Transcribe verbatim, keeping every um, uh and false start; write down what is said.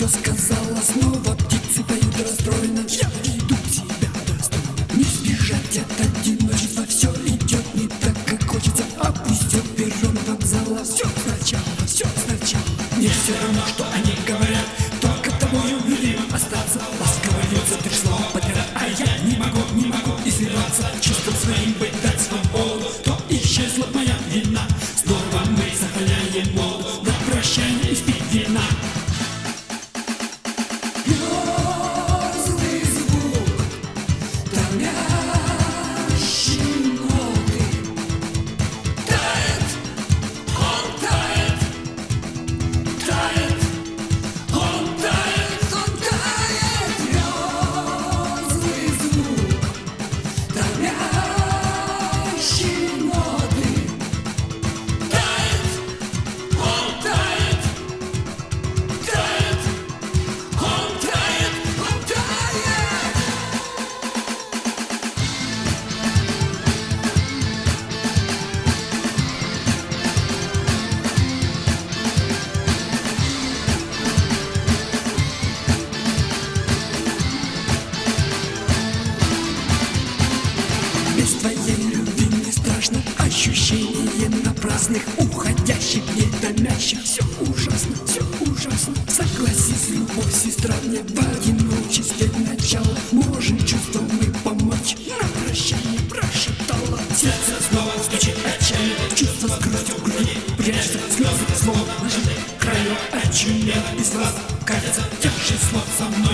что сказала снова. Птицы поют расстроенно, я веду себя достойно. Не сбежать от одиночества, все идет не так, как хочется. Опустил перрон вокзала, все сначала, все сначала. Мне все равно, что они говорят, только тобою любим остаться. Ласково льется три слова подряд, а я не могу, не могу изливаться. Чувством своим быть дать свободу, то исчезла моя вина. Снова мы сохраняем моду, на прощание испить вина. Грозный звук, томящий ноты. Тает, он тает, тает, он тает, он тает. Грозный звук, томящий ноты. Тает, он тает, тает, он тает, он тает. Без твоей любви не страшно, ощущение напрасных, уходящих, не томящих. Все ужасно, все ужасно. Согласись, любовь, сестра, мне в одиночестве начало. Можем чувством мы помочь. На прощание прошептала. Сердце снова стучит отчаянно, чувство с грустью в груди прячется. Слезы снова нажали краю, очумело из глаз. Кажется, тяжесть слов со мной.